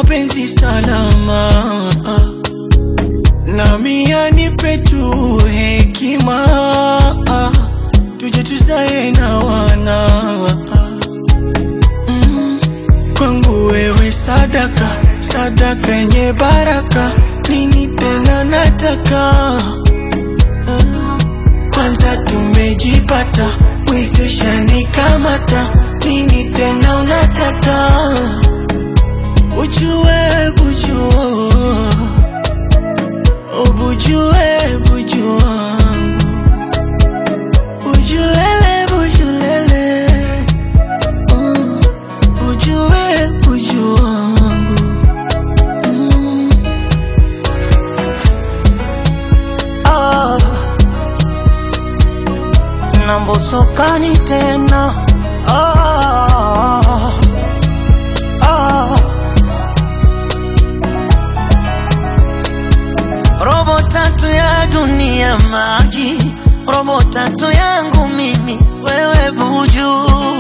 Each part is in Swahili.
mapenzi salama, nami anipe tu hekima, tuje tuzae na wana. Kwangu wewe sadaka, sadaka yenye baraka, nini tena nataka? Kwanza tumejipata, wisisha nikamata, nini tena unataka? Bujue, bujua, oh bujue, bujua, bujulele, bujulele, bujue, bujua. Nambosokani tena, robo tatu ya dunia maji, robo tatu yangu mimi wewe buju.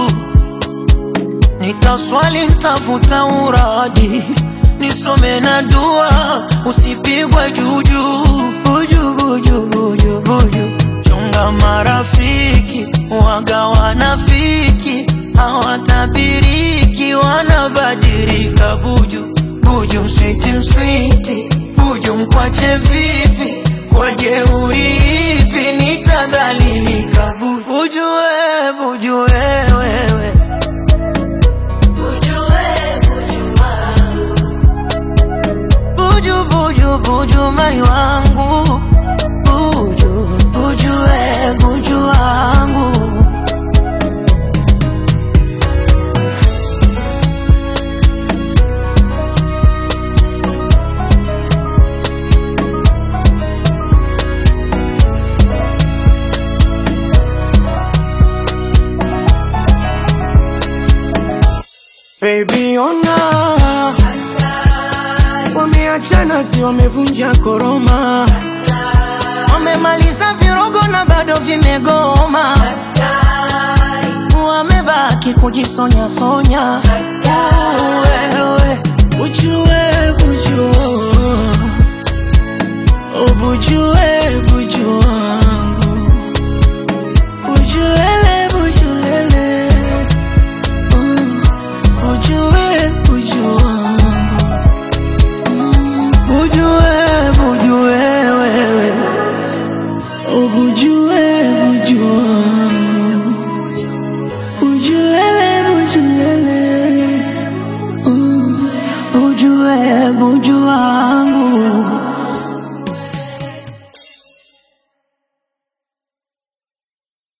Nitaswali nitafuta uradi, nisome na dua, usipigwe juju. Buju, buju, buju, buju. Chunga marafiki, waga wanafiki, hawatabiriki, wanabadilika. Buju, buju mswiti mswiti, buju mkwache vipi, kwa jeuri ipi nitadhalilika. Buju we, buju wewe, buju we, buju wangu, buju, buju, buju mai wangu, buju, buju we, buju wangu. Baby ona, wameachana si wamevunja koroma, wamemaliza virogo na bado vimegoma, wamebaki kujisonya sonya. Wewe bujue, bujue, oh bujue, bujue wangu, bujulele, bujulele, bujue, bujue wangu, bujue, bujue wewe, oh bujue, bujue wangu, bujulele, bujulele, bujue, bujue wangu.